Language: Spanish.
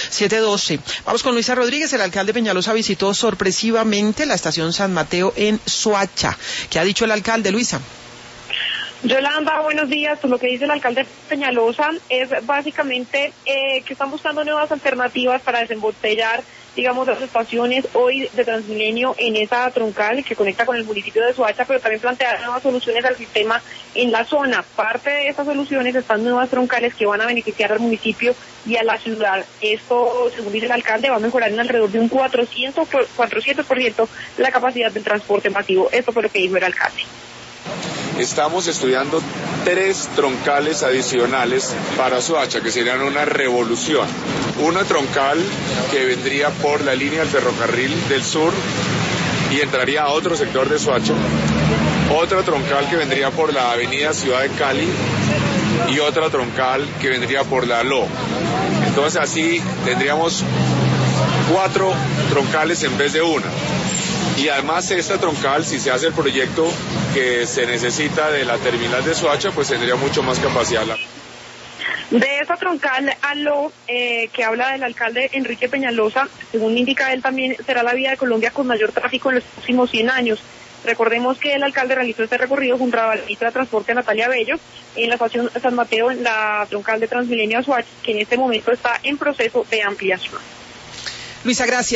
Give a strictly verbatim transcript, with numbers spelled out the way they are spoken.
siete doce. Vamos con Luisa Rodríguez. El alcalde Peñalosa visitó sorpresivamente la estación San Mateo en Soacha. ¿Qué ha dicho el alcalde, Luisa? Yolanda, buenos días. Pues lo que dice el alcalde Peñalosa es básicamente eh, que están buscando nuevas alternativas para desembotellar, digamos, las estaciones hoy de Transmilenio en esa troncal que conecta con el municipio de Soacha, pero también plantear nuevas soluciones al sistema en la zona. Parte de estas soluciones están nuevas troncales que van a beneficiar al municipio y a la ciudad. Esto, según dice el alcalde, va a mejorar en alrededor de un cuatrocientos por ciento la capacidad del transporte masivo. Esto fue lo que dijo el alcalde. Estamos estudiando tres troncales adicionales para Soacha, que serían una revolución. Una troncal que vendría por la línea del ferrocarril del sur y entraría a otro sector de Soacha. Otra troncal que vendría por la avenida Ciudad de Cali y otra troncal que vendría por la L O. Entonces así tendríamos cuatro troncales en vez de una. Y además esta troncal, si se hace el proyecto que se necesita de la terminal de Soacha, pues tendría mucho más capacidad. De esa troncal a L O, eh, que habla del alcalde Enrique Peñalosa, según indica él, también será la vía de Colombia con mayor tráfico en los próximos cien años. Recordemos que el alcalde realizó este recorrido junto a la ministra de Transporte, Natalia Bello, en la estación San Mateo, en la troncal de Transmilenio a Soacha, que en este momento está en proceso de ampliación. Luisa, gracias.